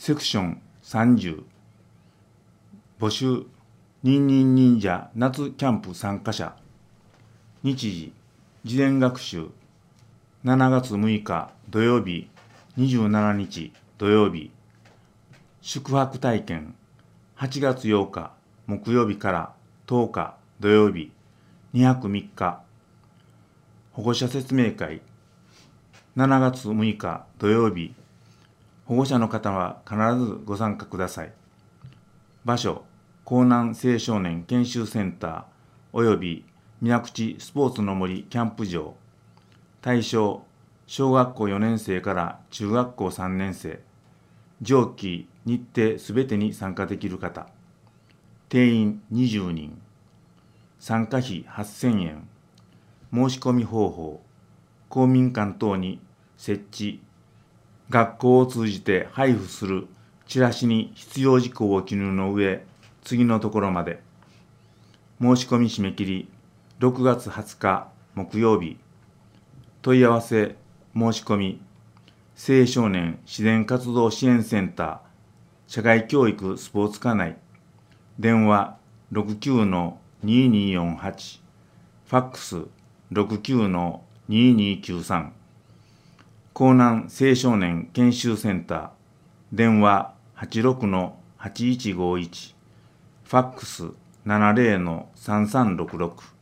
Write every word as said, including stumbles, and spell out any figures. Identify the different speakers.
Speaker 1: セクションさんじゅう募集ニンニン忍者夏キャンプ参加者日時事前学習しちがつむいか土曜日にじゅうしちにち土曜日宿泊体験はちがつようか木曜日からとおか土曜日にはくみっか保護者説明会しちがつむいか土曜日保護者の方は必ずご参加ください。場所江南青少年研修センターおよび水口スポーツの森キャンプ場対象小学校よねんせいから中学校さんねんせい上記日程すべてに参加できる方定員にじゅうにん参加費はっせんえん申し込み方法公民館等に設置学校を通じて配布するチラシに必要事項を記入の上次のところまで申し込み締め切りろくがつはつか木曜日問い合わせ申し込み青少年自然活動支援センター社会教育スポーツ課内電話 ろくきゅうのにーにーよんはち ファックス ろくきゅうのにーにーきゅうさん江南青少年研修センター電話 はちろくのはちいちごいち ファックス ななじゅうのさんさんろくろく